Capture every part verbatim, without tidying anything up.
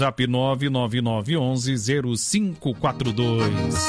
WhatsApp nove nove nove um um zero cinco quatro dois.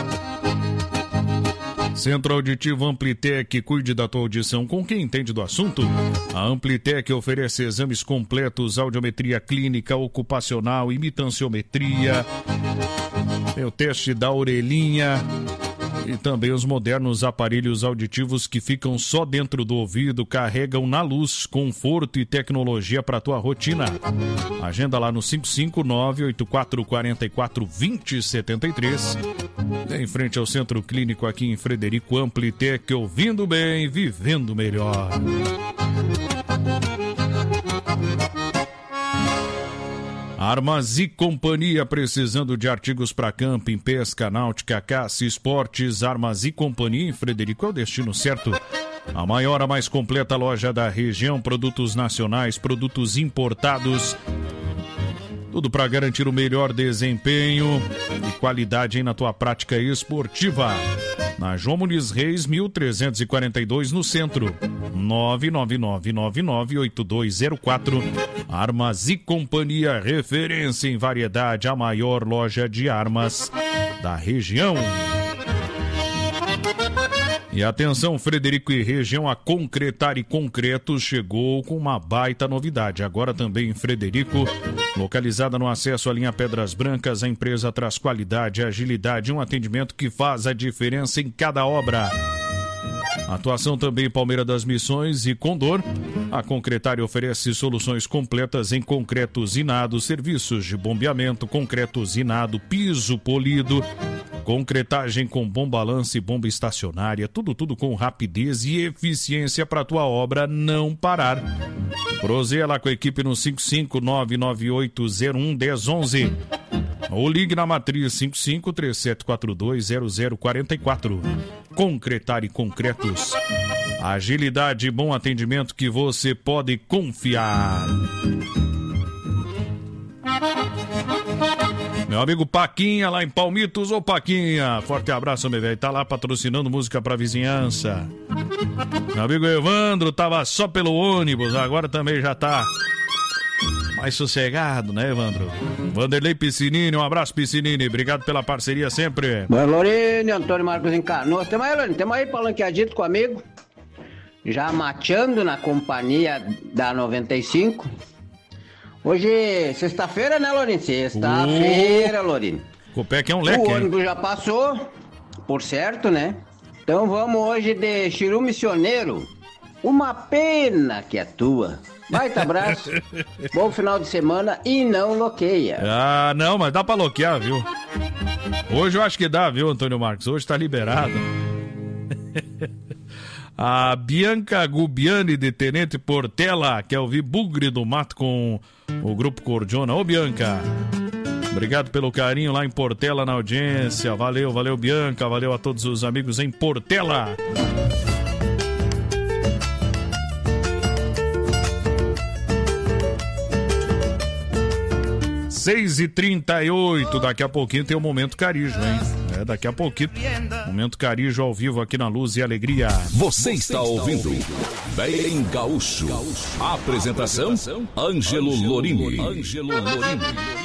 Centro Auditivo Amplitec, cuide da tua audição com quem entende do assunto. A Amplitec oferece exames completos, audiometria clínica, ocupacional, imitanciometria, o teste da orelhinha e também os modernos aparelhos auditivos que ficam só dentro do ouvido, carregam na luz, conforto e tecnologia para tua rotina. Agenda lá no cinco cinco nove oito quatro quatro quatro dois zero sete três. Em frente ao Centro Clínico aqui em Frederico. Amplitec, ouvindo bem, vivendo melhor. Armas e Companhia, precisando de artigos para camping, pesca, náutica, caça, esportes. Armas e Companhia em Frederico é o destino certo. A maior, a mais completa loja da região, produtos nacionais, produtos importados. Tudo para garantir o melhor desempenho e qualidade aí na tua prática esportiva. Na João Muniz Reis, mil trezentos e quarenta e dois, no centro. nove nove nove nove nove oito dois zero quatro. Armas e Companhia, referência em variedade, a maior loja de armas da região. E atenção, Frederico e região, a Concretar e Concretos chegou com uma baita novidade. Agora também em Frederico, localizada no acesso à linha Pedras Brancas, a empresa traz qualidade, agilidade e um atendimento que faz a diferença em cada obra. Atuação também em Palmeira das Missões e Condor. A Concretar oferece soluções completas em concreto usinado, serviços de bombeamento, concreto usinado, piso polido, concretagem com bomba lance e bomba estacionária, tudo, tudo com rapidez e eficiência para tua obra não parar. Proseia lá com a equipe no cinco cinco nove nove oito zero um um zero um um ou ligue na matriz cinco cinco três sete quatro dois zero zero quatro quatro. Concretar e Concretos. Agilidade e bom atendimento que você pode confiar. Meu amigo Paquinha lá em Palmitos. Ô Paquinha, forte abraço, meu velho. Tá lá patrocinando música pra vizinhança. Meu amigo Evandro tava só pelo ônibus, agora também já tá mais sossegado, né, Evandro? Vanderlei Piscinini, um abraço, Piscinini. Obrigado pela parceria sempre. Boa, Lorene, Antônio Marcos em Canoas. Tamo aí, Lorene, tamo aí palanqueadito com o amigo. Já mateando na companhia da noventa e cinco. Hoje, sexta-feira, né, Lorene? Sexta-feira, uh, Lorene. Copé que é um leque, o ônibus hein? Já passou, por certo, né? Então vamos hoje de Chiru Missioneiro. Uma pena que é tua. Baita abraço, bom final de semana e não loqueia. Ah, não, mas dá pra loquear, viu? Hoje eu acho que dá, viu, Antônio Marcos? Hoje tá liberado. A Bianca Gubiani de Tenente Portela quer ouvir Bugre do Mato com o Grupo Cordiona. Ô, Bianca, obrigado pelo carinho lá em Portela na audiência. Valeu, valeu, Bianca. Valeu a todos os amigos em Portela. seis e trinta e oito, daqui a pouquinho tem o Momento Carijo, hein? É, daqui a pouquinho, Momento Carijo ao vivo aqui na Luz e Alegria. Você está ouvindo Bem Gaúcho. Apresentação, Ângelo Lorini. Ângelo Lorini.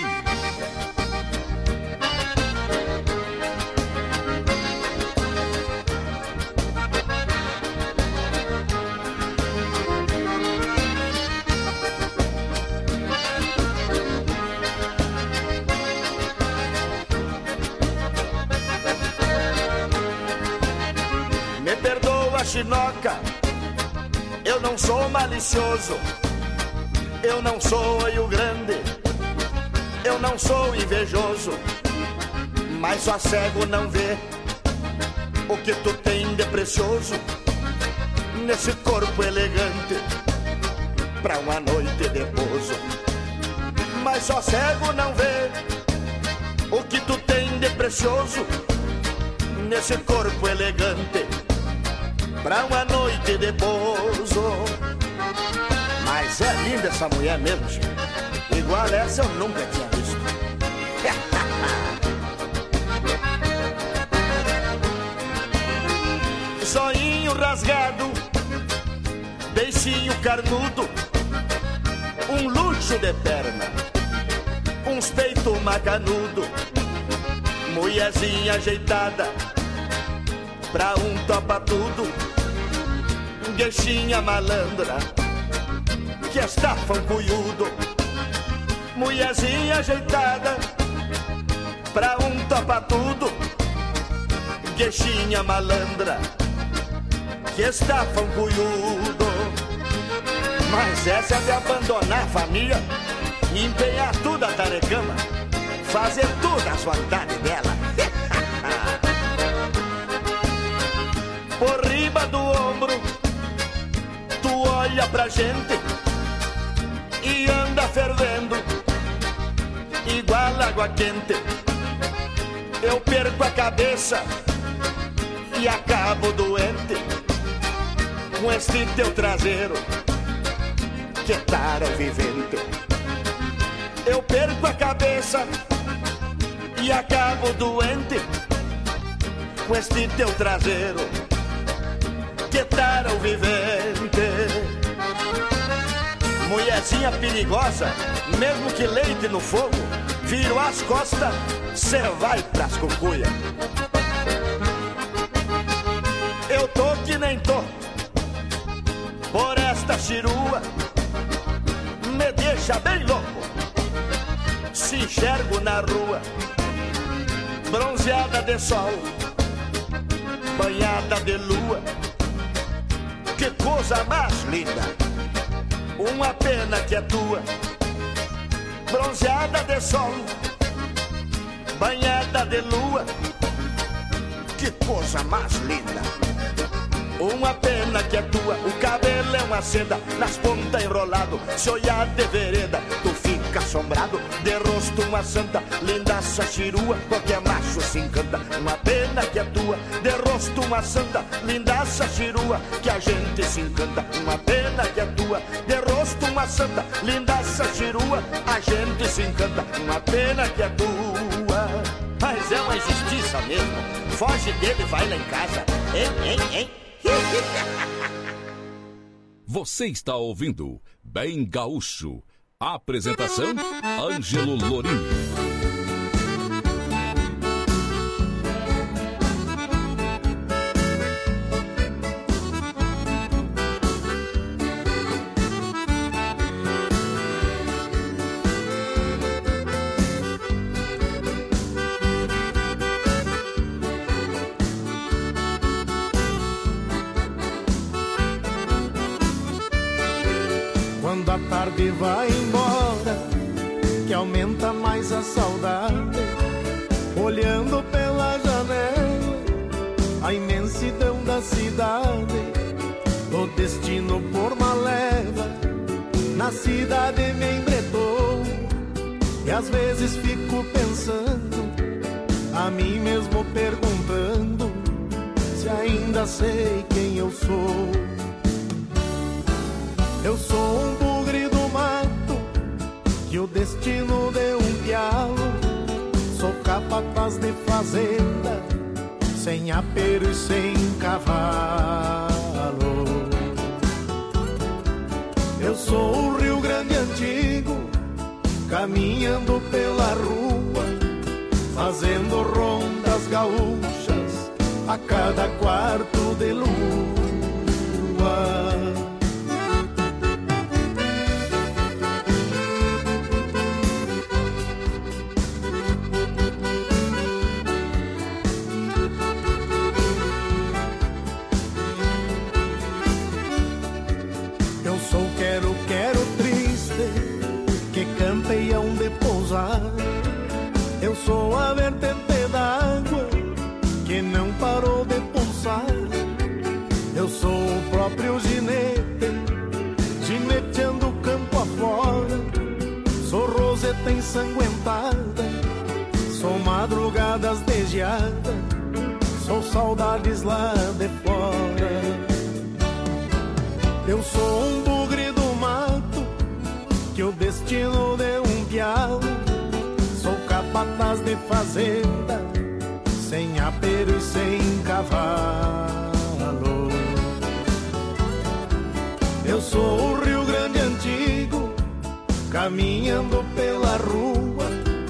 Chinoca, eu não sou malicioso, eu não sou olho grande, eu não sou invejoso, mas só cego não vê o que tu tem de precioso nesse corpo elegante pra uma noite de pouso. Mas só cego não vê o que tu tem de precioso nesse corpo elegante pra uma noite de pouso. Mas é linda essa mulher mesmo, gente. Igual essa eu nunca tinha visto. Zoinho rasgado, beicinho carnudo, um luxo de perna, um os peitos macanudo, mulherzinha ajeitada pra um topa tudo, gueixinha malandra que estafa um cunhudo, mulherzinha ajeitada pra um topa tudo, gueixinha malandra que estafa um cunhudo. Mas essa é de abandonar a família e empenhar tudo a tarecama, fazer tudo as vontades dela. Por riba do ombro tu olha pra gente e anda fervendo igual água quente. Eu perco a cabeça e acabo doente com este teu traseiro que tara vivente. Eu perco a cabeça e acabo doente com este teu traseiro que tara o vivente. Mulherzinha perigosa, mesmo que leite no fogo, virou as costas, cê vai pras cucuia. Eu tô que nem tô por esta chirua, me deixa bem louco se enxergo na rua, bronzeada de sol, banhada de lua. Que coisa mais linda, uma pena que é tua, bronzeada de sol, banhada de lua. Que coisa mais linda, uma pena que é tua. O cabelo é uma seda, nas pontas enrolado, se olhar de vereda tu fica assombrado. De rosto uma santa, lindaça chirua, qualquer macho se encanta. Uma pena que é tua, de rosto uma santa, lindaça chirua, que a gente se encanta. Uma pena que é tua, de rosto uma santa, lindaça chirua, a gente se encanta. Uma pena que é tua, mas é uma injustiça mesmo. Foge dele, vai lá em casa, hein, hein, hein. Você está ouvindo Bem Gaúcho. Apresentação, Ângelo Lorini. Quando a tarde vai embora, que aumenta mais a saudade, olhando pela janela a imensidão da cidade. O destino por uma leva na cidade me embretou, e às vezes fico pensando, a mim mesmo perguntando, se ainda sei quem eu sou. Eu sou um bugre do mato, que o destino deu um pialo. Sou capataz de fazenda, sem apero e sem cavalo. Eu sou o Rio Grande antigo, caminhando pela rua, fazendo rondas gaúchas a cada quarto de lua. Campeião de pousar, eu sou a vertente d'água que não parou de pulsar. Eu sou o próprio ginete, gineteando campo afora. Sou roseta ensanguentada, sou madrugadas de geada, sou saudades lá de fora. Eu sou um bugre do mato, que o destino deu um pialo. Sou capataz de fazenda, sem apero e sem cavalo. Eu sou o Rio Grande antigo, caminhando pela rua,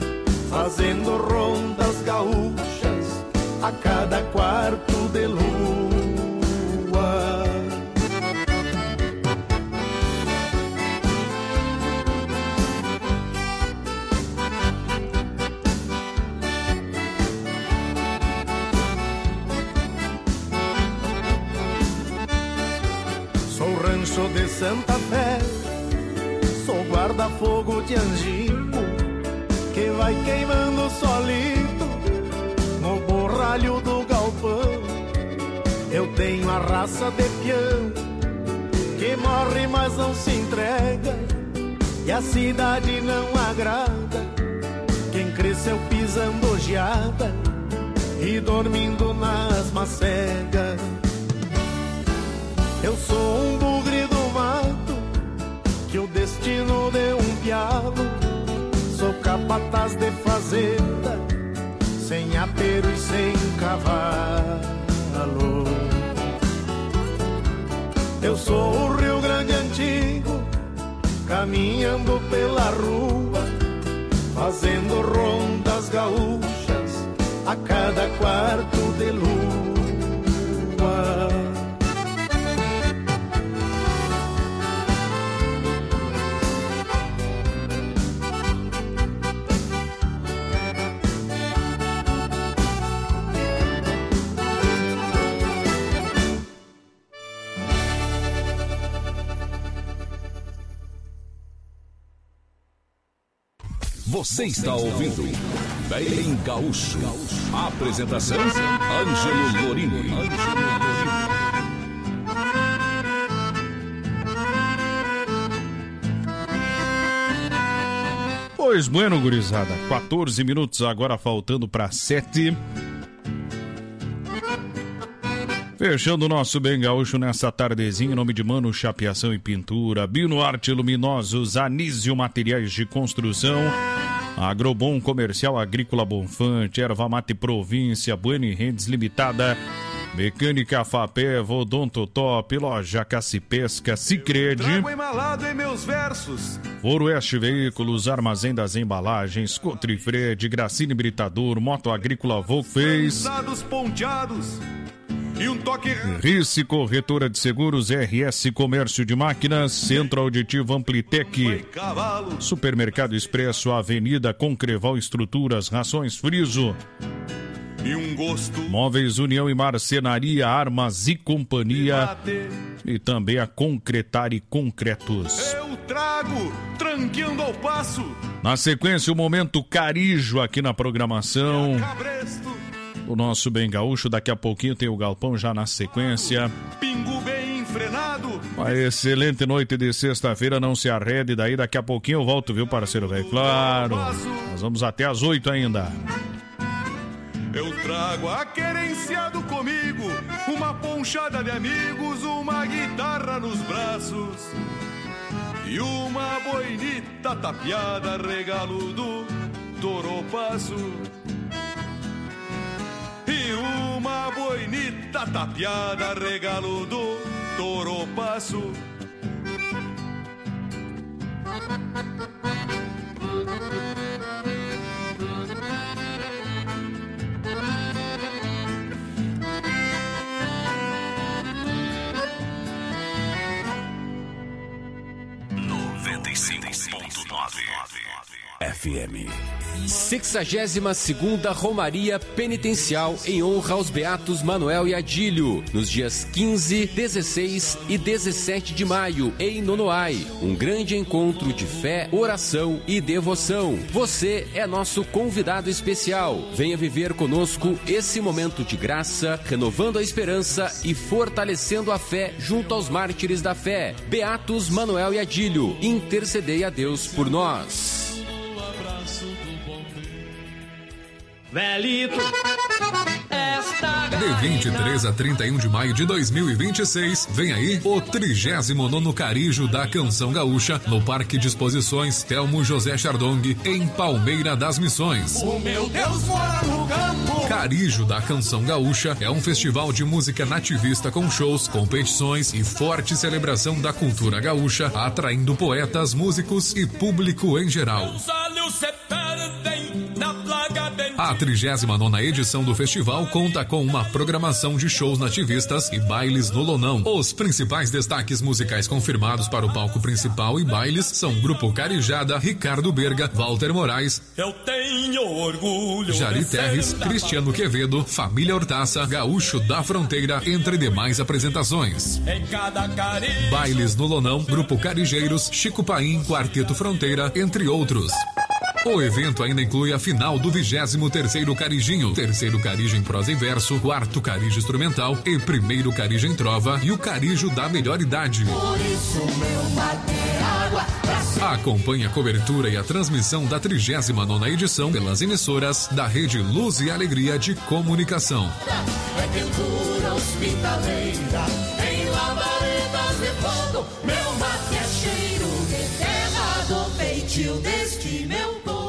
fazendo rondas gaúchas a cada quarto de lua. Sou rancho de Santa Fé, sou guarda-fogo de Angico, que vai queimando solito no borralho do galpão. Eu tenho a raça de peão, que morre mas não se entrega, e a cidade não agrada quem cresceu pisando geada e dormindo nas macegas. Eu sou um bugre do mato, que o destino deu um pialo. Sou capataz de fazenda, sem apero e sem cavalo. Eu sou o Rio Grande antigo, caminhando pela rua, fazendo rondas gaúchas a cada quarto de lua. Você está ouvindo Bem Gaúcho. Apresentação Ângelo Lorini. Pois bueno, gurizada, quatorze minutos agora faltando para sete. Fechando o nosso Bem Gaúcho nessa tardezinha, em nome de Mano Chapeação e Pintura, Bino Arte Luminosos, Anísio Materiais de Construção, Agrobom Comercial Agrícola Bonfante, Erva Mate Província, Bueni Rendes Limitada, Mecânica Fapé, Vodonto Top, Loja Cacipesca, Sicredi, Trago embalado em meus versos. Foroeste Veículos, Armazém das Embalagens, Cotrifred, Gracine Britador, Moto Agrícola Volkface, Dados ponteados e um toque. Rice Corretora de Seguros, R S Comércio de Máquinas, Centro Auditivo Amplitec, Supermercado Expresso, Avenida Concreval Estruturas, Rações Friso, E um gosto. Móveis União e Marcenaria, Armas e Companhia, e também a Concretar e Concretos. Eu trago, tranqueando ao passo. Na sequência, o Momento Carijo aqui na programação. Cabresto. O nosso Bem Gaúcho, daqui a pouquinho tem o Galpão já na sequência. Pingo bem enfrenado. Uma excelente noite de sexta-feira, não se arrede daí, daqui a pouquinho eu volto, viu, parceiro velho? Claro, nós vamos até às oito ainda. Eu trago aquerenciado comigo, uma ponchada de amigos, uma guitarra nos braços e uma boinita tapeada, regalo do Toropasso. E uma boinita tapeada, regalo do Toropasso. noventa e cinco ponto nove F M. sexagésima segunda Romaria Penitencial em honra aos Beatos Manuel e Adílio, nos dias quinze, dezesseis e dezessete de maio, em Nonoai. Um grande encontro de fé, oração e devoção. Você é nosso convidado especial. Venha viver conosco esse momento de graça, renovando a esperança e fortalecendo a fé junto aos mártires da fé. Beatos Manuel e Adílio, intercedei a Deus por nós. Velito, esta De vinte e três a trinta e um de maio de dois mil e vinte e seis, vem aí o trigésimo nono Carijo da Canção Gaúcha no Parque de Exposições Telmo José Chardong, em Palmeira das Missões. O meu Deus mora no campo. Carijo da Canção Gaúcha é um festival de música nativista com shows, competições e forte celebração da cultura gaúcha, atraindo poetas, músicos e público em geral. Os olhos se perdem na A trigésima nona edição do festival conta com uma programação de shows nativistas e bailes no Lonão. Os principais destaques musicais confirmados para o palco principal e bailes são Grupo Carijada, Ricardo Berga, Walter Moraes, Eu tenho orgulho Jari Terres, Cristiano Quevedo, Família Hortaça, Gaúcho da Fronteira, entre demais apresentações. em cada carinho. Bailes no Lonão, Grupo Carijeiros, Chico Paim, Quarteto Fronteira, entre outros. O evento ainda inclui a final do vigésimo terceiro Carijinho, terceiro Carijo em prosa e verso, quarto Carijo instrumental e primeiro Carijo em trova e o Carijo da melhor idade. Por isso meu mate é água pra cima. Acompanhe a cobertura e a transmissão da trigésima nona edição pelas emissoras da Rede Luz e Alegria de Comunicação. É pintura hospitaleira, em labaredas de fogo. Meu mate é cheiro de terra do feitio deste meu povo.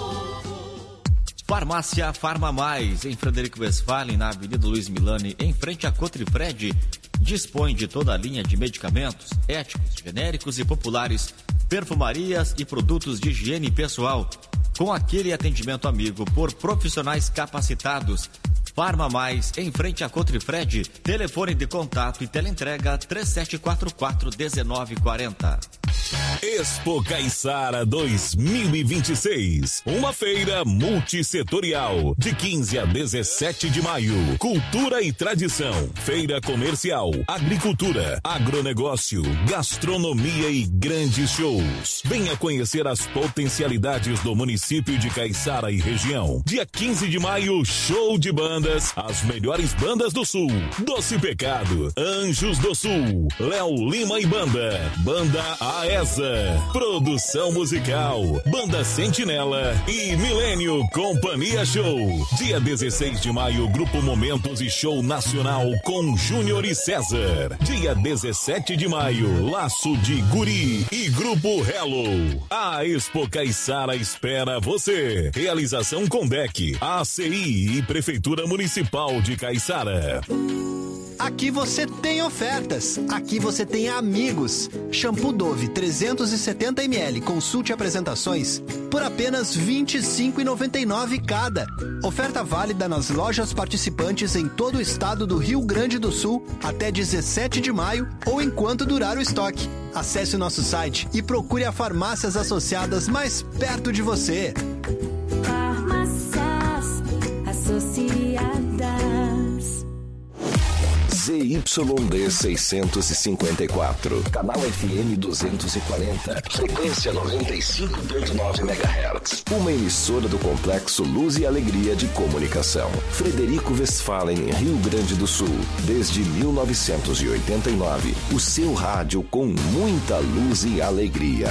Farmácia Farma Mais, em Frederico Westphalen, na Avenida Luiz Milani, em frente a Cotrifred, dispõe de toda a linha de medicamentos, éticos, genéricos e populares, perfumarias e produtos de higiene pessoal, com aquele atendimento amigo por profissionais capacitados. Farma Mais, em frente a Cotrifred, telefone de contato e teleentrega três sete quatro quatro um nove quatro zero. Expo Caiçara dois mil e vinte e seis, uma feira multissetorial, de quinze a dezessete de maio. Cultura e tradição, feira comercial, agricultura, agronegócio, gastronomia e grandes shows. Venha conhecer as potencialidades do município de Caiçara e região. Dia quinze de maio, show de bandas, as melhores bandas do Sul. Doce Pecado, Anjos do Sul, Léo Lima e Banda, Banda Aesa, produção musical, Banda Sentinela e Milênio Companhia Show. Dia dezesseis de maio, Grupo Momentos e Show Nacional com Júnior e César. Dia dezessete de maio, Laço de Guri e Grupo Hello. A Expo Caiçara espera você. Realização Condec, A C I e Prefeitura Municipal de Caiçara. Aqui você tem ofertas, aqui você tem amigos. Shampoo Dove trezentos e setenta mililitros, consulte apresentações por apenas vinte e cinco reais e noventa e nove centavos cada. Oferta válida nas lojas participantes em todo o estado do Rio Grande do Sul até dezessete de maio ou enquanto durar o estoque. Acesse o nosso site e procure as farmácias associadas mais perto de você. Farmácias associadas. Z Y D seiscentos e cinquenta e quatro, canal F M duzentos e quarenta, frequência noventa e cinco ponto nove megahertz. Uma emissora do Complexo Luz e Alegria de Comunicação. Frederico Westphalen, Rio Grande do Sul, desde mil novecentos e oitenta e nove. O seu rádio com muita luz e alegria.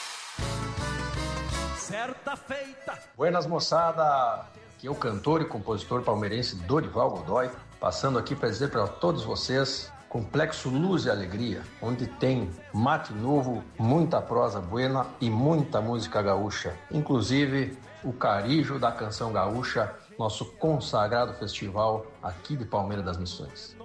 Certa feita. Buenas, moçada. Aqui é o cantor e compositor palmeirense Dorival Godoy, passando aqui para dizer para todos vocês, Complexo Luz e Alegria, onde tem mate novo, muita prosa buena e muita música gaúcha, inclusive o Carijo da Canção Gaúcha, nosso consagrado festival aqui de Palmeira das Missões.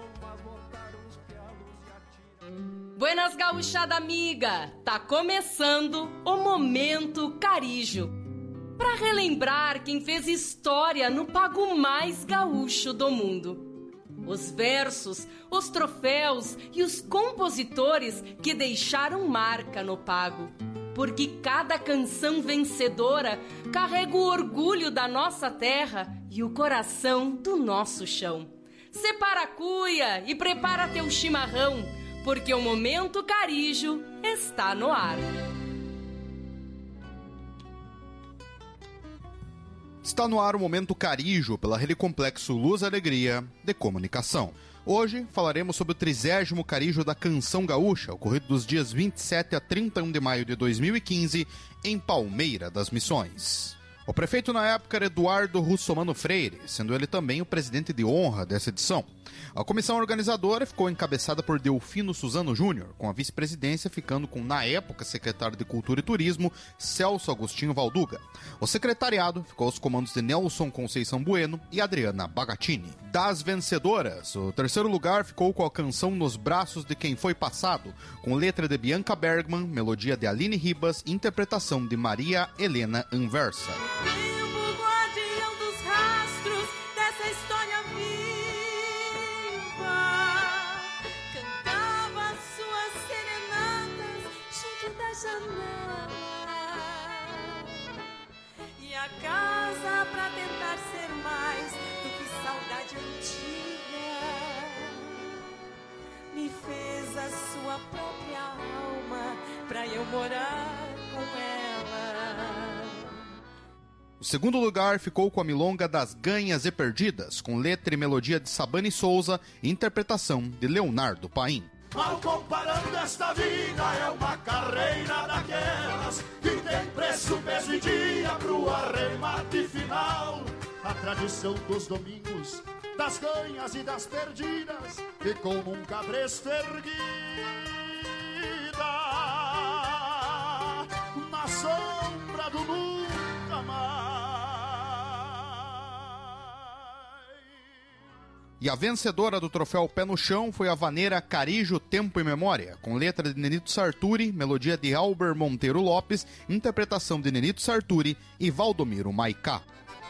Buenas, gauchada amiga! Tá começando o Momento Carijo, para relembrar quem fez história no pago mais gaúcho do mundo. Os versos, os troféus e os compositores que deixaram marca no pago. Porque cada canção vencedora carrega o orgulho da nossa terra e o coração do nosso chão. Separa a cuia e prepara teu chimarrão, porque o Momento Carijo está no ar. Está no ar o Momento Carijo, pela Rede Complexo Luz e Alegria de Comunicação. Hoje falaremos sobre o trigésimo Carijo da Canção Gaúcha, ocorrido dos dias vinte e sete a trinta e um de maio de dois mil e quinze, em Palmeira das Missões. O prefeito na época era Eduardo Russomano Freire, sendo ele também o presidente de honra dessa edição. A comissão organizadora ficou encabeçada por Delfino Suzano Júnior, com a vice-presidência ficando com, na época, secretário de Cultura e Turismo, Celso Agostinho Valduga. O secretariado ficou aos comandos de Nelson Conceição Bueno e Adriana Bagatini. Das vencedoras, o terceiro lugar ficou com a canção Nos Braços de Quem Foi Passado, com letra de Bianca Bergman, melodia de Aline Ribas e interpretação de Maria Helena Anversa. Tempo guardião morar com ela. O segundo lugar ficou com a milonga Das Ganhas e Perdidas, com letra e melodia de Sabane Souza e interpretação de Leonardo Paim. Mal comparando, esta vida é uma carreira daquelas que tem preço, peso e dia pro arremate final. A tradição dos domingos, das ganhas e das perdidas, ficou num cabresto erguida na sombra do nunca mais. E a vencedora do troféu Pé no Chão foi a vaneira Carijo Tempo e Memória, com letra de Nenito Sarturi, melodia de Albert Monteiro Lopes, interpretação de Nenito Sarturi e Valdomiro Maicá.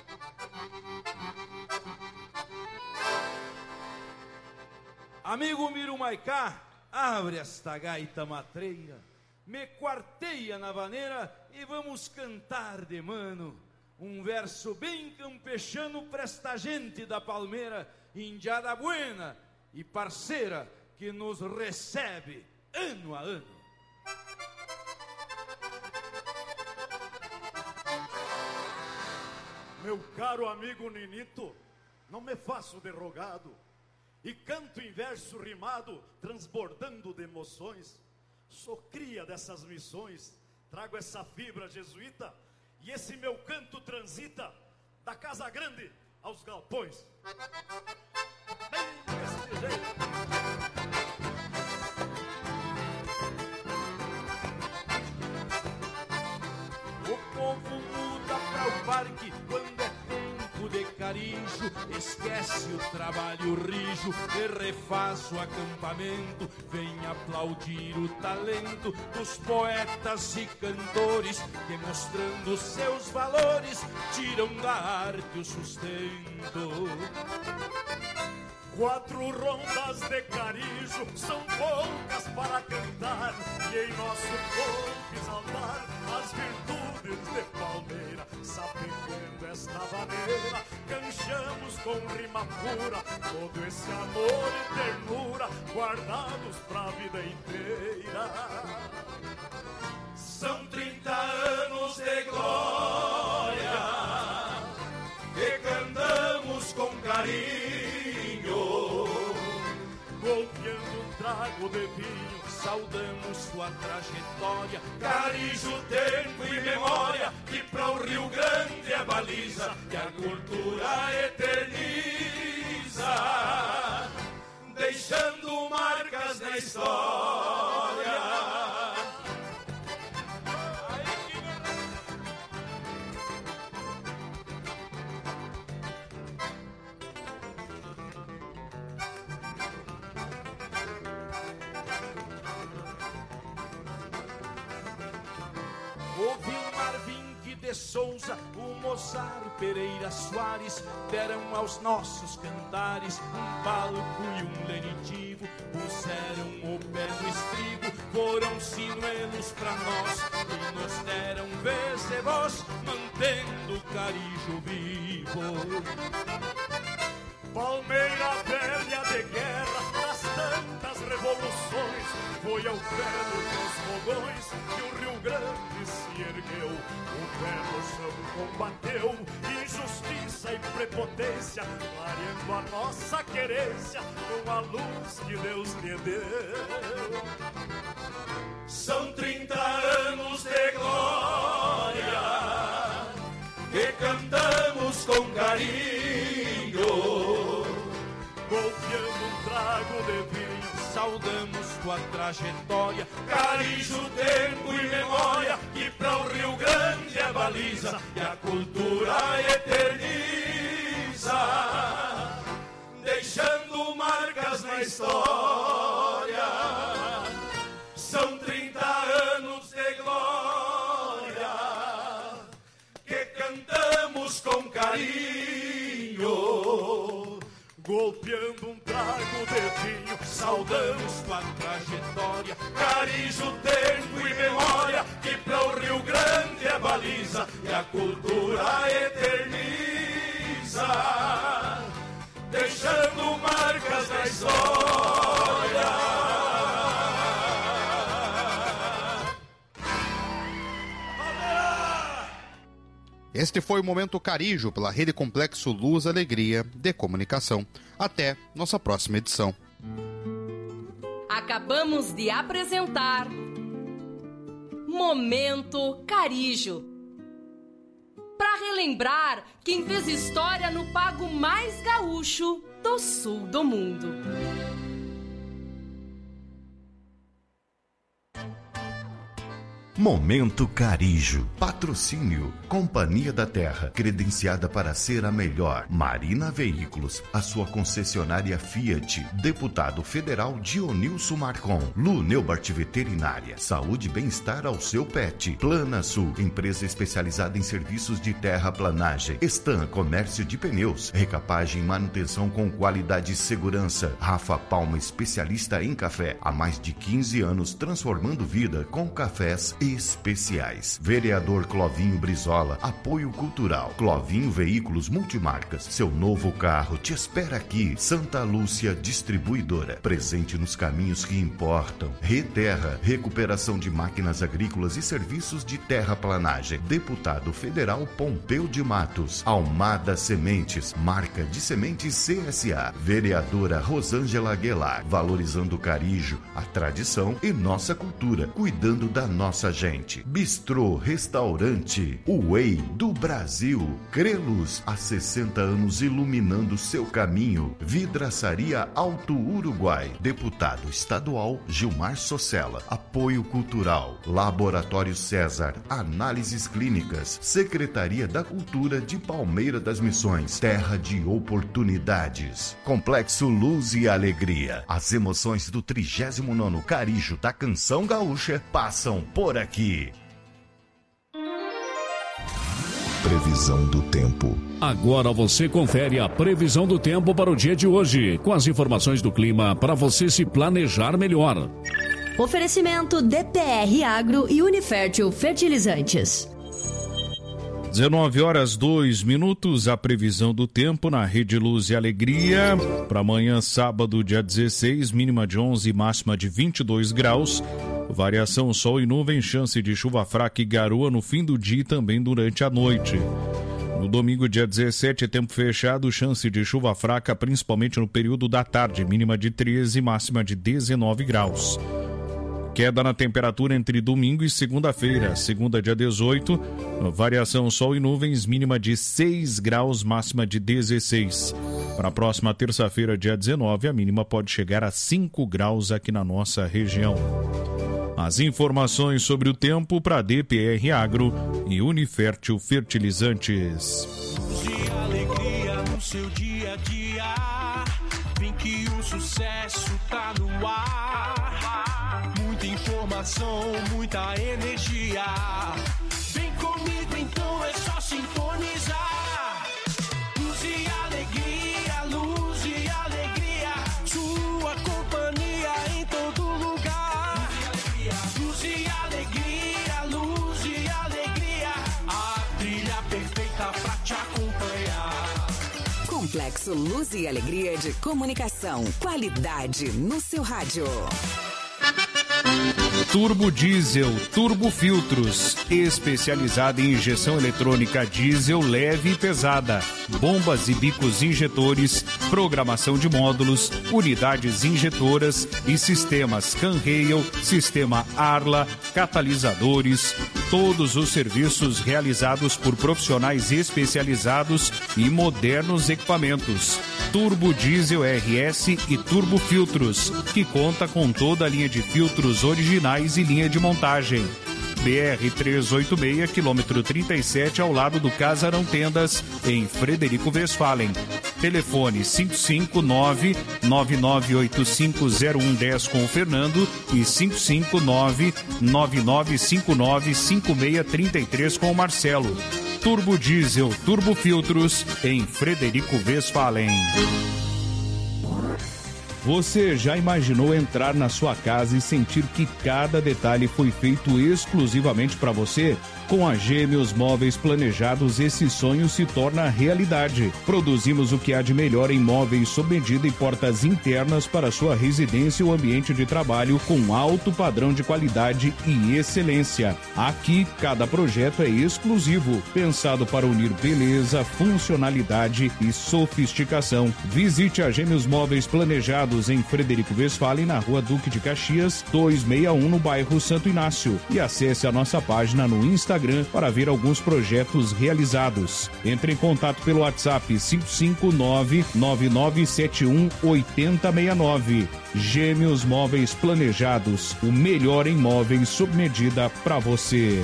Amigo Miro Maicá, abre esta gaita matreira, me quarteia na vaneira e vamos cantar de mano. Um verso bem campechano pra esta gente da palmeira, indiada buena e parceira que nos recebe ano a ano. Meu caro amigo Ninito, não me faço derrogado e canto em verso rimado, transbordando de emoções. Sou cria dessas missões, trago essa fibra jesuíta e esse meu canto transita da casa grande aos galpões. Bem desse jeito. O povo muda para o parque quando é tempo de carijo, esquece o trabalho rijo e refaz o acampamento, vem aplaudir o talento dos poetas e cantores que, mostrando seus valores, tiram da arte o sustento. Quatro rondas de carijo são poucas para cantar, e em nosso corpo exaltar as virtudes de palmeira. Sapecando esta vaneira, canchamos com rima pura todo esse amor e ternura guardados pra vida inteira. São trinta anos de glória que cantamos com carinho, golpeando um trago de vinho, saudamos sua trajetória. Carijo, tempo e memória, que para o Rio Grande é baliza, que a cultura eterniza, deixando marcas na história. O Vilmar Vinck de Souza, o Mozart Pereira Soares deram aos nossos cantares um palco e um lenitivo, puseram o pé no estribo, foram sinuelos pra nós e nos deram vez e voz, mantendo o Carijo vivo. Palmeira velha de guerra, das tantas revoluções, foi ao ferro dos fogões que o Rio Grande se ergueu. O pé no chão combateu injustiça e prepotência, clareando a nossa querência com a luz que Deus lhe deu. São trinta anos de glória que cantamos com carinho, golpeando um trago de vinho, saudamos tua trajetória. Carijo, tempo e memória, que para o Rio Grande é baliza, e a cultura eterniza, deixando marcas na história. São trinta anos de glória que cantamos com carinho, golpeando um trago de vinho, saudamos tua trajetória. Carijo, tempo e memória, que para o Rio Grande é baliza, e a cultura eterniza, deixando marcas na história. Este foi o Momento Carijo pela Rede Complexo Luz Alegria de Comunicação. Até nossa próxima edição. Acabamos de apresentar Momento Carijo. Para relembrar quem fez história no pago mais gaúcho do sul do mundo. Momento Carijo. Patrocínio. Companhia da Terra. Credenciada para ser a melhor. Marina Veículos. A sua concessionária Fiat. Deputado Federal Dionilson Marcon. Lu Neubart Veterinária. Saúde e bem-estar ao seu pet. Plana Sul. Empresa especializada em serviços de terraplanagem. Stan Comércio de Pneus. Recapagem e manutenção com qualidade e segurança. Rafa Palma, especialista em café. Há mais de quinze anos transformando vida com cafés e especiais. Vereador Clovinho Brizola, apoio cultural. Clovinho Veículos Multimarcas, seu novo carro te espera aqui. Santa Lúcia Distribuidora, presente nos caminhos que importam. Reterra, recuperação de máquinas agrícolas e serviços de terraplanagem. Deputado Federal Pompeu de Matos. Almada Sementes, marca de sementes C S A. Vereadora Rosângela Aguilar, valorizando o Carijo, a tradição e nossa cultura, cuidando da nossa gente. Bistrô Restaurante, o Way do Brasil. Crelos, há sessenta anos iluminando seu caminho. Vidraçaria Alto Uruguai. Deputado estadual Gilmar Socella. Apoio cultural. Laboratório César. Análises clínicas. Secretaria da Cultura de Palmeira das Missões. Terra de oportunidades. Complexo Luz e Alegria. As emoções do trigésimo nono Carijo da Canção Gaúcha passam por aqui. Previsão do tempo. Agora você confere a previsão do tempo para o dia de hoje, com as informações do clima para você se planejar melhor. Oferecimento D P R Agro e Unifértil Fertilizantes. dezenove horas dois minutos, a previsão do tempo na Rede Luz e Alegria. Para amanhã, sábado, dia dezesseis, mínima de onze, máxima de vinte e dois graus. Variação sol e nuvem, chance de chuva fraca e garoa no fim do dia e também durante a noite. No domingo, dia dezessete, tempo fechado, chance de chuva fraca, principalmente no período da tarde, mínima de treze, máxima de dezenove graus. Queda na temperatura entre domingo e segunda-feira. Segunda, dia dezoito, variação sol e nuvens, mínima de seis graus, máxima de dezesseis. Para a próxima terça-feira, dia dezenove, a mínima pode chegar a cinco graus aqui na nossa região. As informações sobre o tempo para D P R Agro e Unifértil Fertilizantes. De alegria no seu dia a dia, vem que o sucesso tá no ar. Muita informação, muita energia. Vem comigo então, é só sintonizar. Luz e alegria, luz e alegria, sua companhia em todo lugar. Luz e alegria, luz e alegria, a trilha perfeita pra te acompanhar. Complexo Luz e Alegria de Comunicação. Qualidade no seu rádio. Turbo Diesel, Turbo Filtros, especializada em injeção eletrônica diesel leve e pesada, bombas e bicos injetores, programação de módulos, unidades injetoras e sistemas Canrail, sistema Arla, catalisadores, todos os serviços realizados por profissionais especializados e modernos equipamentos. Turbo Diesel R S e Turbo Filtros, que conta com toda a linha de filtros originais e linha de montagem. B R trezentos e oitenta e seis, quilômetro trinta e sete, ao lado do Casarão Tendas, em Frederico Westphalen. Telefone cinco cinco nove, nove nove oito cinco, zero um um zero com o Fernando e cinco cinco nove, nove nove cinco nove, cinco seis três três com o Marcelo. Turbo Diesel, Turbo Filtros, em Frederico Westphalen. Você já imaginou entrar na sua casa e sentir que cada detalhe foi feito exclusivamente para você? Com a Gêmeos Móveis Planejados, esse sonho se torna realidade. Produzimos o que há de melhor em móveis sob medida e portas internas para sua residência ou ambiente de trabalho com alto padrão de qualidade e excelência. Aqui, cada projeto é exclusivo, pensado para unir beleza, funcionalidade e sofisticação. Visite a Gêmeos Móveis Planejados em Frederico Westphalen, na Rua Duque de Caxias, duzentos e sessenta e um, no bairro Santo Inácio. E acesse a nossa página no Instagram para ver alguns projetos realizados. Entre em contato pelo WhatsApp cinco cinco nove, nove nove sete um, oito zero seis nove. Gêmeos Móveis Planejados, o melhor em móveis sob medida para você.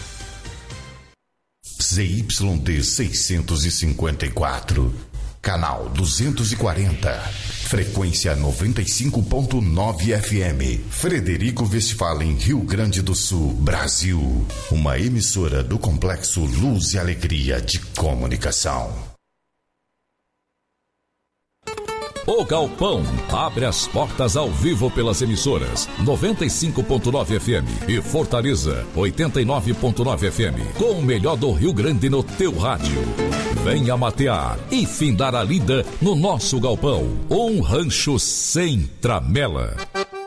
Z Y D seiscentos e cinquenta e quatro, canal duzentos e quarenta, frequência noventa e cinco ponto nove F M, Frederico Westphalen, Rio Grande do Sul, Brasil. Uma emissora do Complexo Luz e Alegria de Comunicação. O Galpão abre as portas ao vivo pelas emissoras noventa e cinco ponto nove F M e Fortaleza oitenta e nove ponto nove F M, com o melhor do Rio Grande no teu rádio. Venha matear e findar a lida no nosso galpão. Um rancho sem tramela.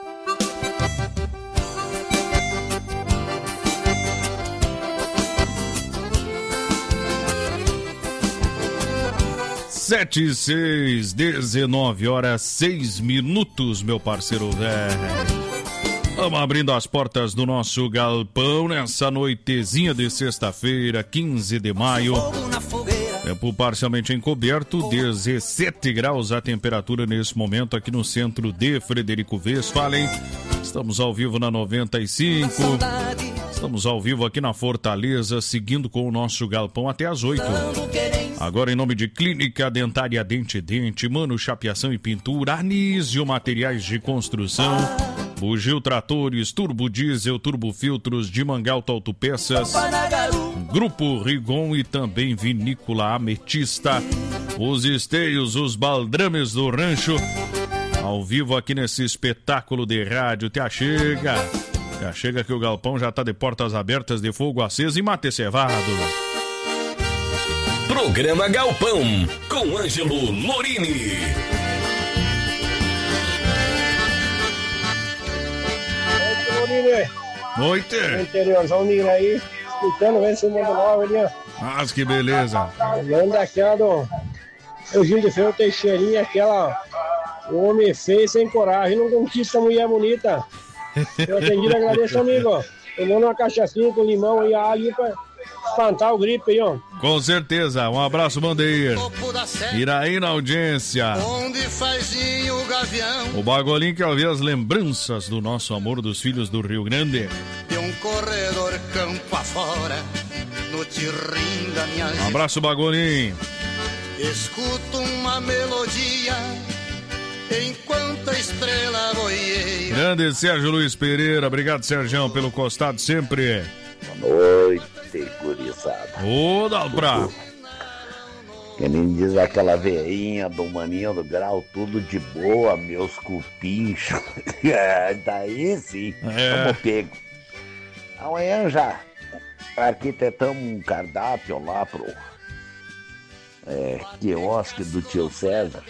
Sete e seis, dezenove horas, seis minutos, meu parceiro velho. Vamos abrindo as portas do nosso galpão nessa noitezinha de sexta-feira, quinze de maio. Tempo parcialmente encoberto, dezessete graus a temperatura nesse momento aqui no centro de Frederico Westphalen. Estamos ao vivo na noventa e cinco. Estamos ao vivo aqui na Fortaleza, seguindo com o nosso galpão até as oito. Agora em nome de Clínica Dentária Dente Dente, Mano Chapeação e Pintura, Anísio Materiais de Construção, Bugio Tratores, Turbo Diesel, Turbo Filtros, de Mangalto Autopeças, Grupo Rigon e também Vinícola Ametista, os esteios, os baldrames do rancho, ao vivo aqui nesse espetáculo de rádio. Te achega, te achega que o galpão já tá de portas abertas, de fogo aceso e mate cevado. Programa Galpão, com Ângelo Lorini. Noite. Interiorzão Nira aí, escutando, vendo se o mundo novo ali, ó. Mas que beleza. Falando daquela do Eugênio de Ferro Teixeirinha, aquela. O homem feio sem coragem, não conquista mulher bonita. Eu atendi, agradeço, amigo. Tomando uma cachaçinha com limão e alho pra espantar o gripe aí, ó. Com certeza. Um abraço, Bandeir. Iraí na audiência. Onde faz o gavião. O Bagolim quer ouvir as lembranças do nosso amor dos filhos do Rio Grande. De um corredor campo afora, no tirrim da minha um abraço, Bagolim. Escuto uma melodia enquanto a estrela boieira. Grande Sérgio Luiz Pereira. Obrigado, Sérgio, pelo costado sempre. Boa noite, gurizada. Ô, Dalprá. Que nem diz aquela veinha do Maninho do Grau, tudo de boa, meus cupinchos. Daí sim, é. Vamos pego. Amanhã já arquitetamos um cardápio lá pro é, quiosque do tio César.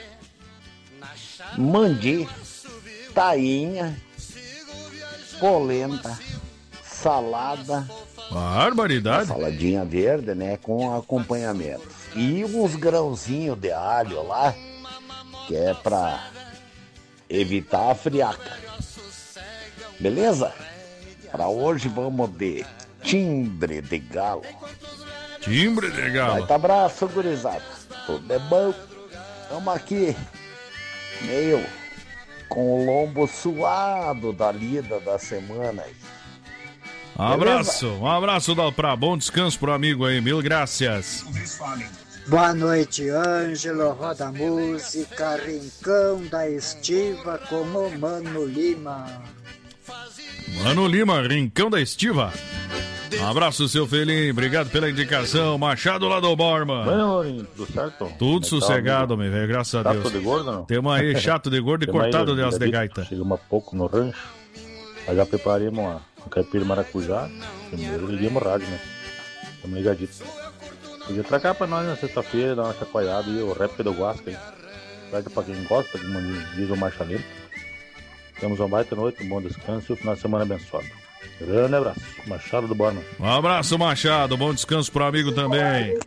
Mandi, tainha, polenta, salada. Barbaridade. Saladinha verde, né? Com acompanhamento. E uns grãozinhos de alho lá, que é pra evitar a friaca. Beleza? Pra hoje vamos de timbre de galo. Timbre de galo. Vai, tá abraço, gurizada. Tudo é bom. Estamos aqui meio com o lombo suado da lida da semana aí. Um abraço, um abraço, Dalprá. Bom descanso pro amigo aí, mil graças. Boa noite, Ângelo, roda música, Rincão da Estiva com o Mano Lima. Mano Lima, Rincão da Estiva. Um abraço, seu Felim, obrigado pela indicação. Machado lá do Borma. Bueno, tudo certo? Tudo sossegado, meu velho, graças a Deus. Chato de gordo, não? Temos aí chato de gordo e cortado de as de gaita. Chegamos há pouco no rancho, aí já preparamos uma, um caipira maracujá, primeiro liguemos o rádio, né? Estamos ligaditos. Podia tragar pra nós na sexta-feira, dar uma chacoalhada e o rap do Guasca aí. Pede pra quem gosta, como diz o Marcha Lenta. Temos uma baita noite, um bom descanso e um final de semana abençoado. Grande abraço, Machado do Borno. Um abraço, Machado, bom descanso pro amigo também.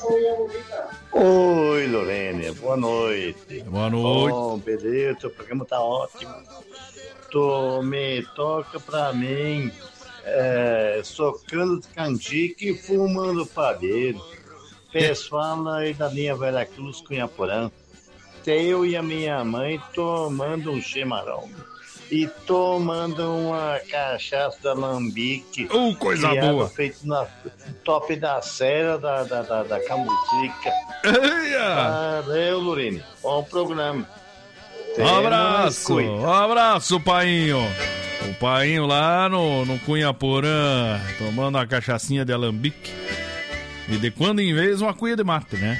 Oi, Lorene, boa noite. Boa noite. Bom, beleza, seu programa tá ótimo. Tô, me toca pra mim, é, socando canjica e fumando padeiro. Pessoal aí da linha Veracruz, Cunhaporã. Eu e a minha mãe tomando um chimarrão. E tomando uma cachaça da Lambique. Uh, coisa boa. Feito na top da serra da, da, da, da Cambucica. Valeu, Lurine. Bom programa. Um abraço, um abraço, painho. O painho lá no, no Cunhaporã, tomando uma cachaçinha de alambique. E de quando em vez uma cuia de mate, né?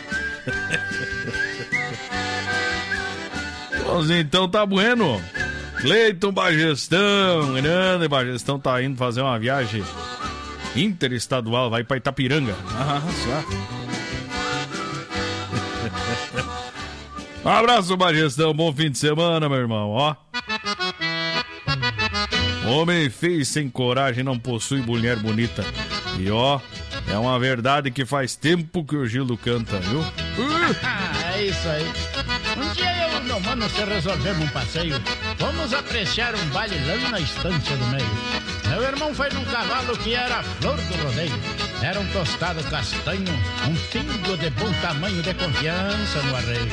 Então tá bueno. Cleiton Bagestão, grande Bagestão, tá indo fazer uma viagem interestadual, vai pra Itapiranga. Ah, só. Um abraço, Bagestão, bom fim de semana, meu irmão, ó. Homem feio sem coragem não possui mulher bonita. E ó, é uma verdade que faz tempo que o Gildo canta, viu? É isso aí. Um dia eu e meu mano se resolvemos um passeio. Vamos apreciar um baile lá na estância do meio. Meu irmão foi num cavalo que era a flor do rodeio. Era um tostado castanho, um pingo de bom tamanho, de confiança no arreio.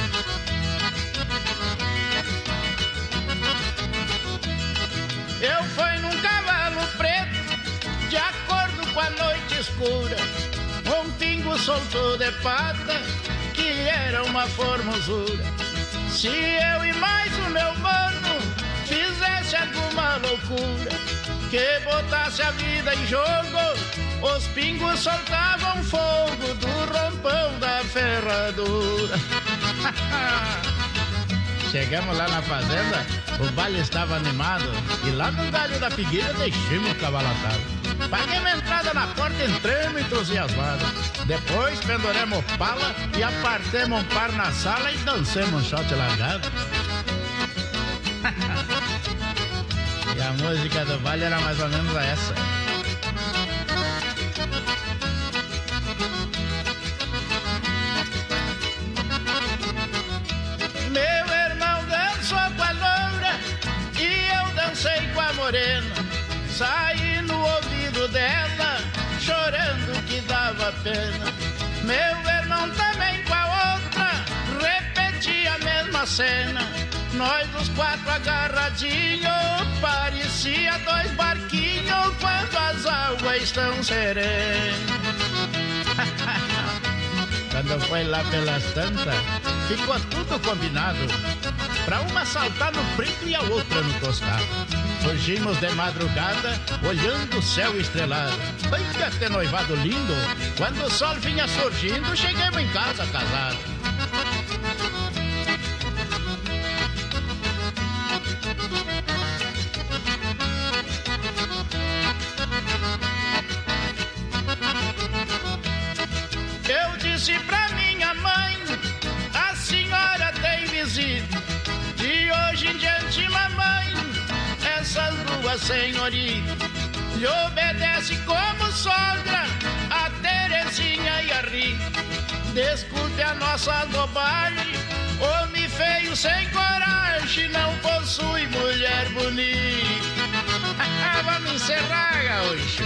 Eu fui num cavalo preto, de acordo com a noite escura. Um pingo soltou de pata, que era uma formosura. Se eu e mais o meu mano fizesse alguma loucura, que botasse a vida em jogo, os pingos soltavam fogo do rompão da ferradura. Chegamos lá na fazenda, o baile estava animado, e lá no galho da figueira deixamos o cavalo atado. Paguei uma entrada na porta, entramos entusiasmados. Depois penduramos pala e apartemos um par na sala e dancemos um shot largado. E a música do baile era mais ou menos essa. Meu irmão dançou com a loura e eu dancei com a morena. Saí no ouvido dela, chorando que dava pena. Meu irmão também com a outra, repetia a mesma cena. Nós os quatro agarradinhos, parecia dois barquinhos quando as águas estão serenas. Quando foi lá pelas tantas, ficou tudo combinado, pra uma saltar no preto e a outra no tostado. Surgimos de madrugada, olhando o céu estrelado. Bem que até noivado lindo, quando o sol vinha surgindo, chegamos em casa casados. Eu disse pra minha mãe, a senhora tem visita. De hoje em diante, mamãe, essas duas senhoritas lhe obedece como sogra, a Terezinha e a Rita. Desculpe a nossa bobagem, homem feio sem coragem não possui mulher bonita. Vamos encerrar, gaúcho.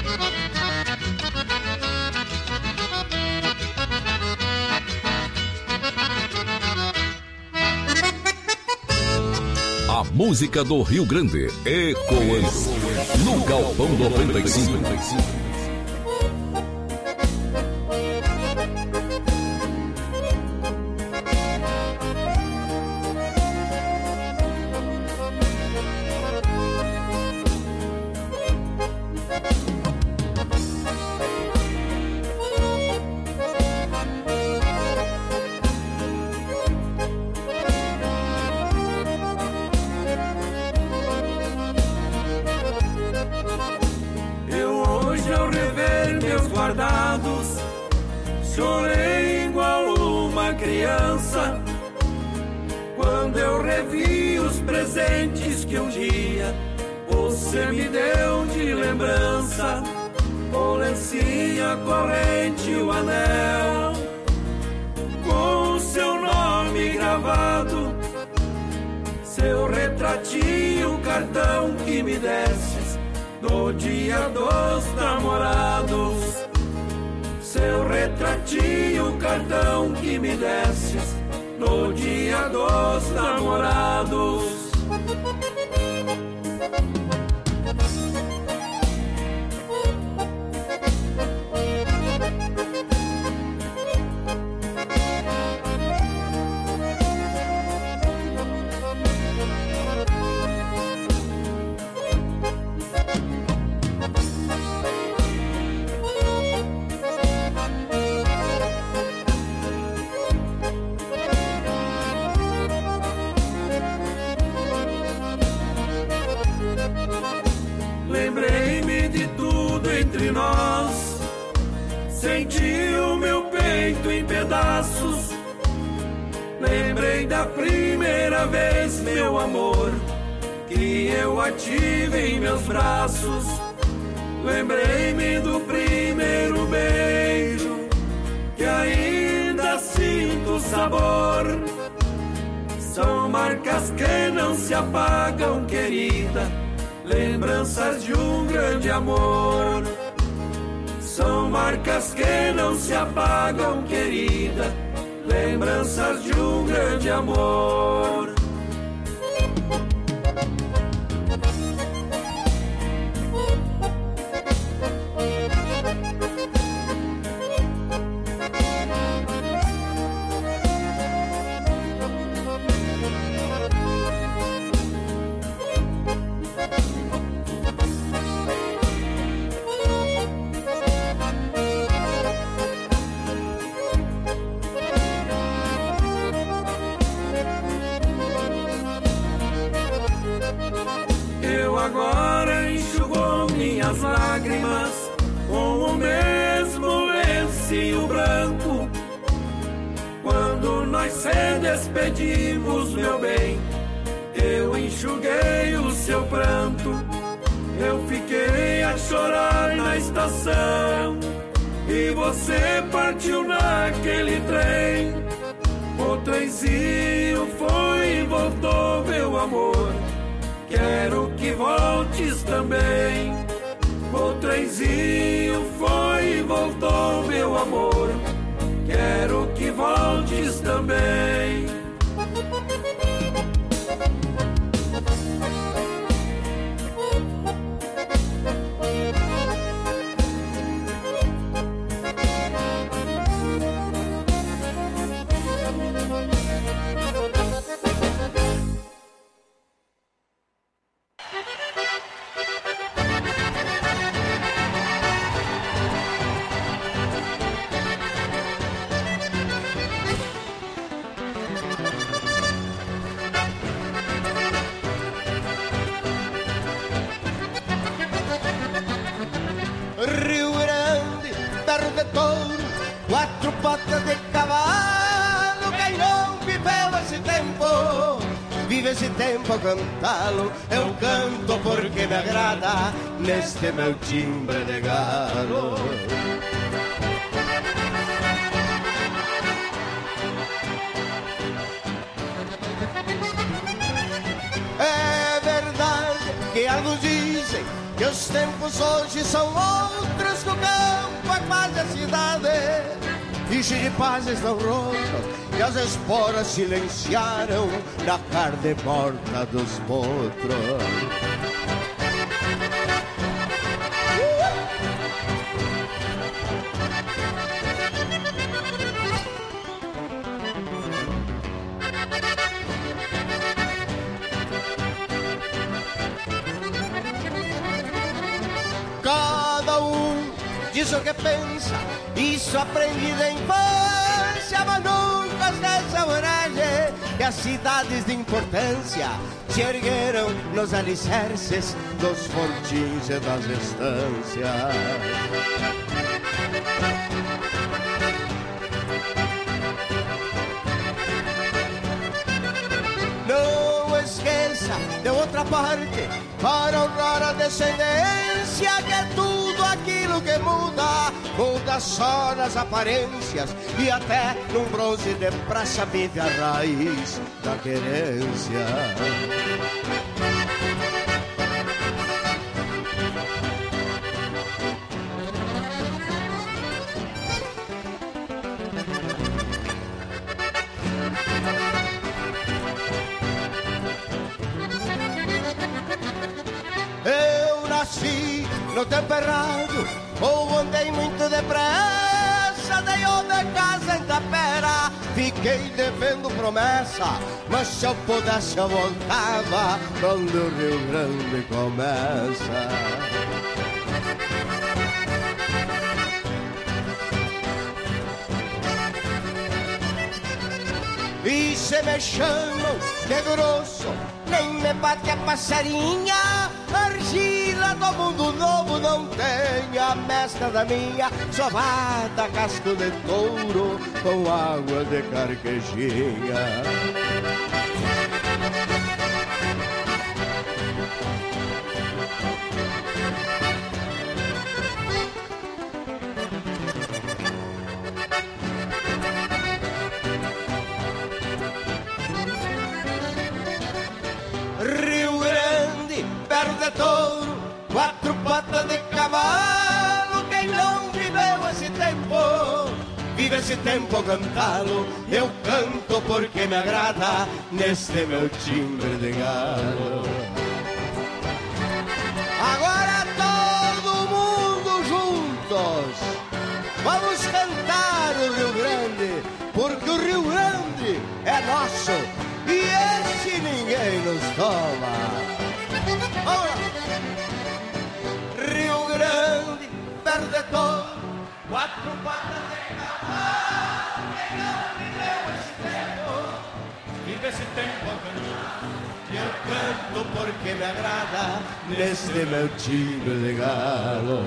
A música do Rio Grande, ecoando no Galpão noventa e cinco. Eu hoje eu minha criança, quando eu revi os presentes que um dia você me deu de lembrança, com lencinha, corrente, o anel, com seu nome gravado, seu retratinho, cartão que me desses no dia dos namorados. Seu retratinho, cartão que me desses no dia dos namorados. Lembrei-me de tudo entre nós, senti o meu peito em pedaços. Lembrei da primeira vez, meu amor, que eu a tive em meus braços. Lembrei-me do primeiro beijo, que ainda sinto o sabor. São marcas que não se apagam, querida, lembranças de um grande amor. São marcas que não se apagam, querida, lembranças de um grande amor. Agora enxugou minhas lágrimas com o mesmo lencinho branco. Quando nós se despedimos, meu bem, eu enxuguei o seu pranto. Eu fiquei a chorar na estação e você partiu naquele trem. O trenzinho foi e voltou, meu amor, quero que voltes também. O trenzinho foi e voltou, meu amor, quero que voltes também. Rio Grande, terra de touro, quatro patas de cavalo. Quem não viveu esse tempo, vive esse tempo a cantá-lo. Eu canto porque me agrada neste meu timbre de galo. É verdade que alguns dizem que os tempos hoje são outros, que o campo é quase a cidade, e chiripazes não rosam, e as esporas silenciaram na carne morta dos potros. Cada um diz o que pensa, isso aprendi da infância, mas nunca esqueça a coragem que as cidades de importância se ergueram nos alicerces dos fortins e das estâncias. de outra parte, para honrar a descendência, que é tudo aquilo que muda, muda só nas aparências, e até num bronze de praça vive a raiz da querência. Eu nasci no tempo errado, ou andei muito depressa, dei outra casa em Tapera, fiquei devendo promessa, mas se eu pudesse eu voltava quando o Rio Grande começa. E se me chamam de grosso, nem me bate a passarinha, argila do mundo novo não tem a mestra da minha, sovada casco de touro com água de carquejinha. Rio Grande, perto de touro, quatro patas de cavalo, quem não viveu esse tempo, vive esse tempo cantá-lo, eu canto porque me agrada neste meu timbre de galo. Agora todo mundo juntos, vamos cantar o Rio Grande, porque o Rio Grande é nosso e esse ninguém nos toma. Vamos lá. Rio Grande, perdedor, quatro patas de cavalo, quem não viveu esse tempo, vive esse tempo a cantar, e eu canto porque me agrada neste meu timbre de galo.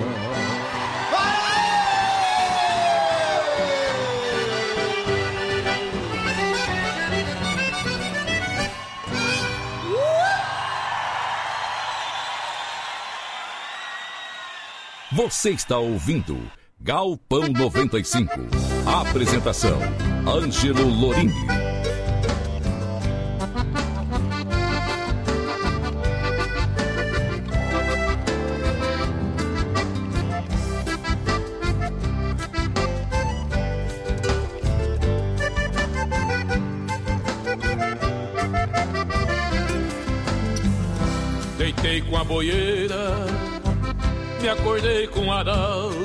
Você está ouvindo Galpão noventa e cinco. Apresentação: Ângelo Lorini. Deitei com a boieira, me acordei com a dalva,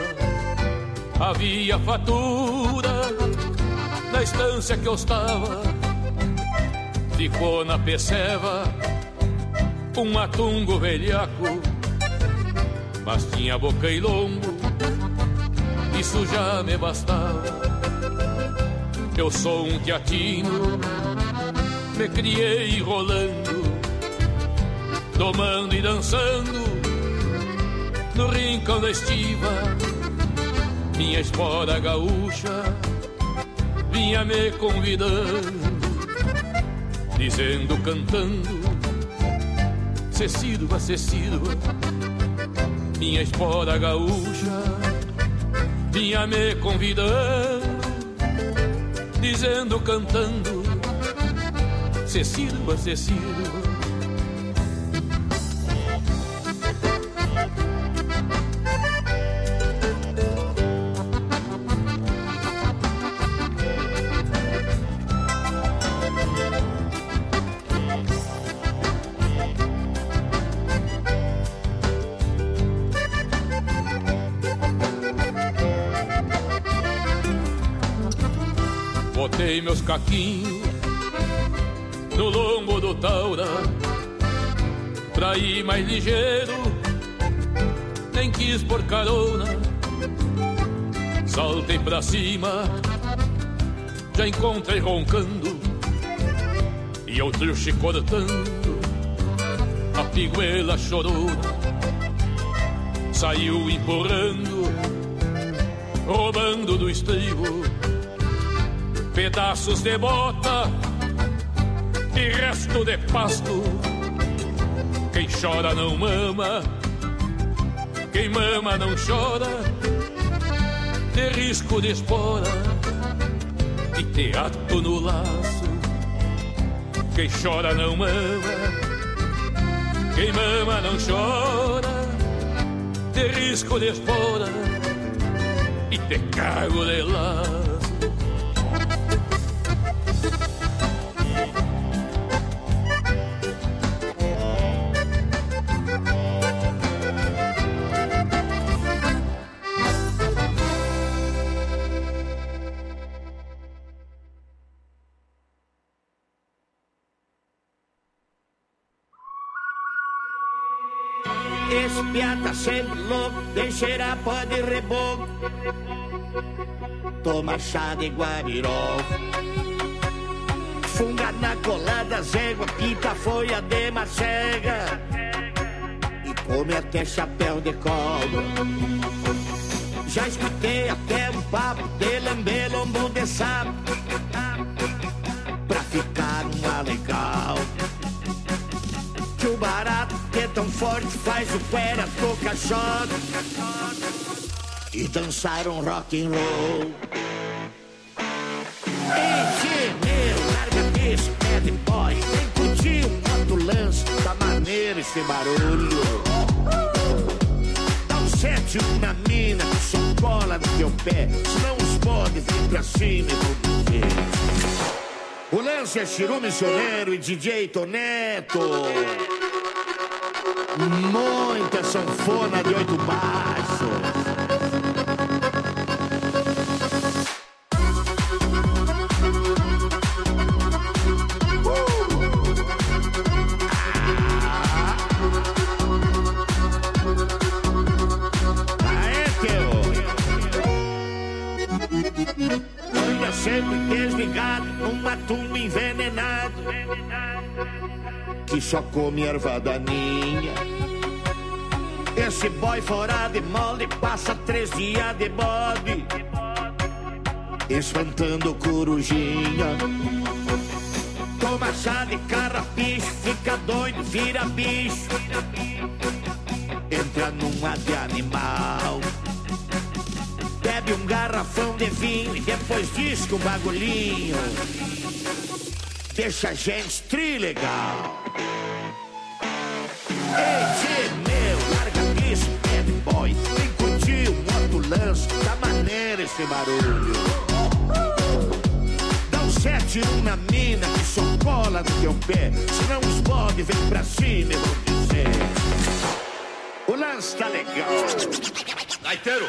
havia fatura na estância que eu estava, ficou na peceva um matungo velhaco, mas tinha boca e lombo, isso já me bastava. Eu sou um teatino, me criei rolando, domando e dançando no rincão da estiva. Minha espora gaúcha vinha me convidando, dizendo, cantando, cê sirva, cê sirva. Minha espora gaúcha vinha me convidando, dizendo, cantando, cê sirva, cê sirva. Botei meus caquinhos no lombo do taura pra ir mais ligeiro, nem quis por carona. Saltei pra cima, já encontrei roncando e outro chicortando a piguela chorona. Saiu empurrando, roubando do estribo pedaços de bota e resto de pasto Quem chora não mama, quem mama não chora, de risco de espora e teatro no laço. Quem chora não mama, quem mama não chora, de risco de espora e te cago de laço. Esse piata sempre louco, tem cheirar pó de reboco. Toma chá de guariró, funga na colada, zégua, pinta folha de macega e come até chapéu de cola. Já escutei até um papo de lamber lombo de sapo pra ficar uma legal. Que o barato que é tão forte faz o cuera tocar shot e dançar um rock and roll. Ei, tchê, meu, larga isso, bad boy. Vem curtir um moto lance, tá maneiro esse barulho. Dá um sete na mina, que só cola no teu pé, senão os podes vir pra cima e vão dizer. O lance é Chiru Missioneiro e D J Toneto. Muita sanfona de oito baixos. Anda sempre desligado, um matumbo envenenado que só come erva daninha. Esse boy fora de molde passa três dias de bode espantando corujinha. Toma chá de carrapicho, fica doido, vira bicho, entra numa de animal. Bebe um garrafão de vinho e depois diz que o bagulhinho deixa a gente trilegal. Ei, tchê, meu, larga isso, bad boy. Vem curtir o moto lance, tá maneiro esse barulho. Dá um sete um na mina que só cola no teu pé, senão os bode vem pra cima e vão dizer. O lance tá legal. Gaiteiro!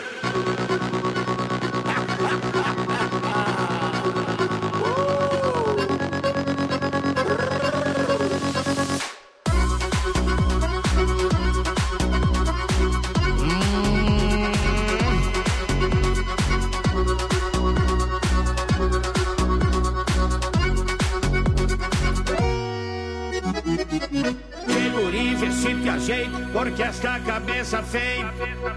Porque esta cabeça feia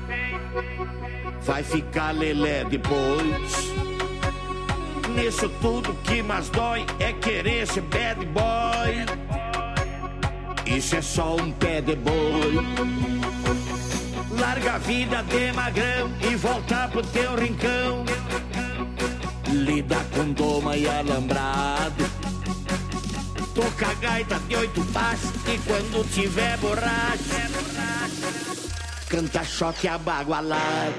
vai ficar lelé depois. Nisso tudo que mais dói é querer ser bad boy. Isso é só um pé de boi. Larga a vida de magrão e volta pro teu rincão. Lida com doma e alambrado. Toca gaita de oito baixos e quando tiver borracha canta choque abagualado.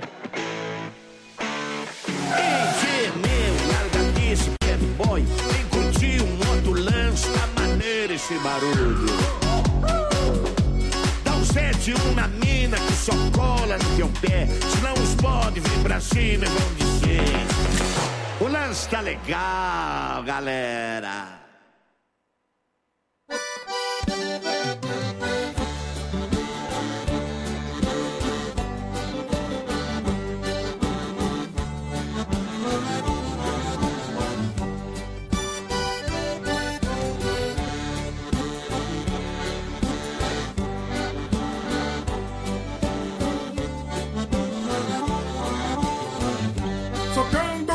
Ei, tchê, meu, larga disso, bad boy. Vem curtir um outro lance, tá maneiro esse barulho. Dá um sete um na mina que só cola no teu pé, senão os pode vir pra cima e vão dizer. O lance tá legal, galera.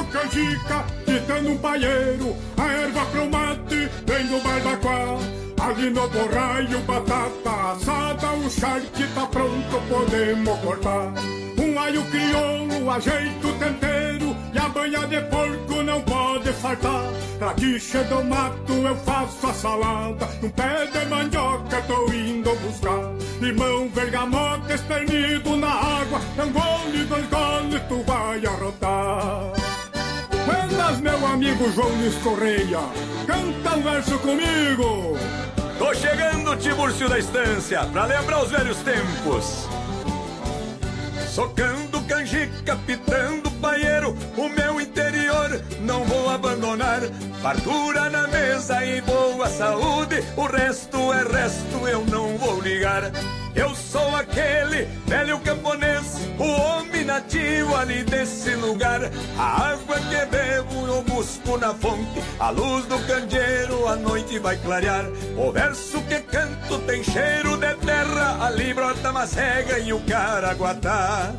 Ditando um paieiro, a erva cromate vem do barbacoa. A jogue no borraio, batata assada, o charque tá pronto, podemos cortar. Um alho crioulo, ajeito o tempero, e a banha de porco não pode faltar. Pra quiche do mato eu faço a salada, um pé de mandioca tô indo buscar. Limão, bergamota, espernido na água, um gole, dois goles, tu vai arrotar. Buenas, meu amigo João Luiz Correia, canta um verso comigo. Tô chegando, Tiburcio da Estância, pra lembrar os velhos tempos. Socando canjica, pitando paieiro, o meu interior não vou abandonar. Fartura na mesa e boa saúde, o resto é resto, eu não vou ligar. Eu sou aquele velho camponês, o homem nativo ali desse lugar. A água que bebo eu busco na fonte, a luz do candeeiro a noite vai clarear. O verso que canto tem cheiro de terra, ali brota macega e o caraguatá.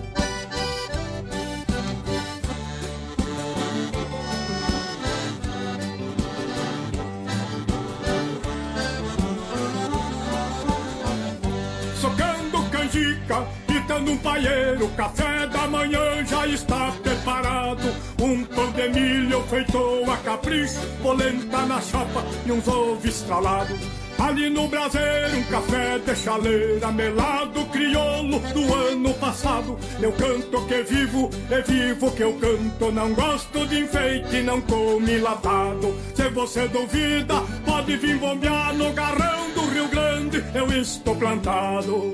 Pitando um paieiro, café da manhã já está preparado. Um pão de milho feito a capricho, polenta na chapa e uns ovos estralados. Ali no braseiro um café de chaleira, melado crioulo do ano passado. Eu canto que vivo, é vivo que eu canto, não gosto de enfeite, não come latado. Se você duvida, pode vir bombear no garrão do Rio Grande, eu estou plantado.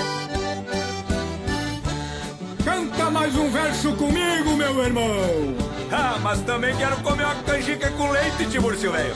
Canta mais um verso comigo, meu irmão. Ah, mas também quero comer uma canjica com leite, Tiburcio velho.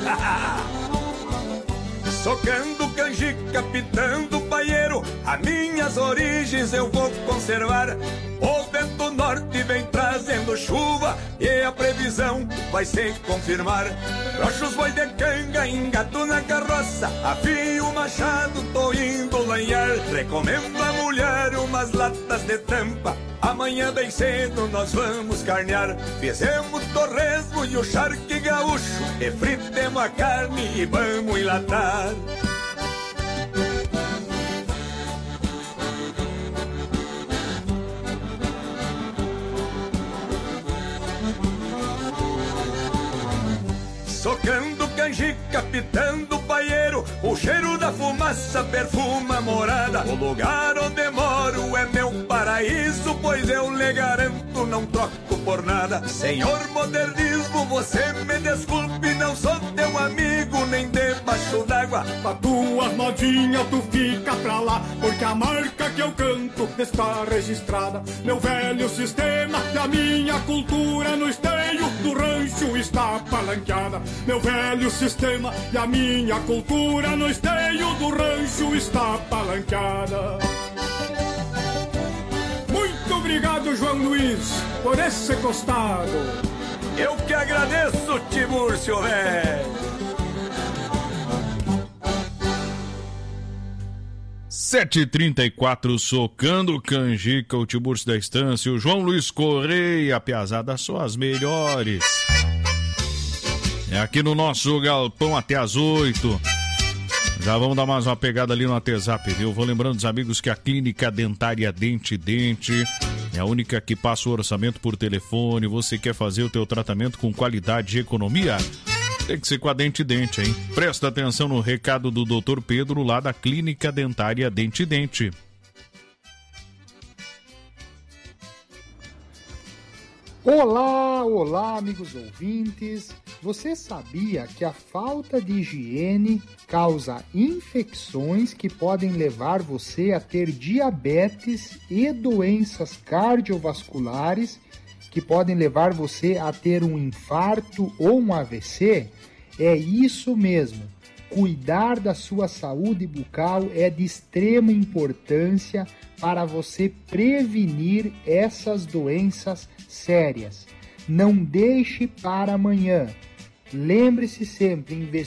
Socando canjica, pitando paieiro, as minhas origens eu vou conservar. O vento norte vem trazendo chuva e a previsão vai se confirmar. Broxo os boi de canga, engato na carroça, afio o machado, tô indo lanhar. Recomendo a mulher umas latas de tampa, amanhã bem cedo nós vamos carnear. Fizemos torresmo e o charque gaúcho, e fritemos a carne e vamos enlatar. Socando canjica, pitando paieiro, o cheiro da fumaça perfuma a morada. O lugar onde moro é meu paraíso, pois eu lhe garanto, não troco por nada. Senhor modernismo, você me desculpe, não sou teu amigo, nem debaixo d'água. Pra tuas modinhas tu fica pra lá, porque a marca que eu canto está registrada. Meu velho sistema e a minha cultura no esteio do rancho está palanqueada. Meu velho sistema e a minha cultura no esteio do rancho está palanqueada. Muito obrigado, João Luiz, por esse costado. Eu que agradeço, Tiburcio velho. sete e trinta e quatro, socando canjica, o Tiburcio da Estância, o João Luiz Correia, a piazada só as melhores. É aqui no nosso galpão até as oito. Já vamos dar mais uma pegada ali no WhatsApp, viu? Vou lembrando os amigos que a Clínica Dentária Dente Dente é a única que passa o orçamento por telefone. Você quer fazer o teu tratamento com qualidade e economia? Tem que ser com a Dente Dente, hein? Presta atenção no recado do doutor Pedro, lá da Clínica Dentária Dente Dente. Olá, olá, amigos ouvintes. Você sabia que a falta de higiene causa infecções que podem levar você a ter diabetes e doenças cardiovasculares, que podem levar você a ter um infarto ou um A V C? É isso mesmo. Cuidar da sua saúde bucal é de extrema importância para você prevenir essas doenças sérias. Não deixe para amanhã. Lembre-se sempre, investir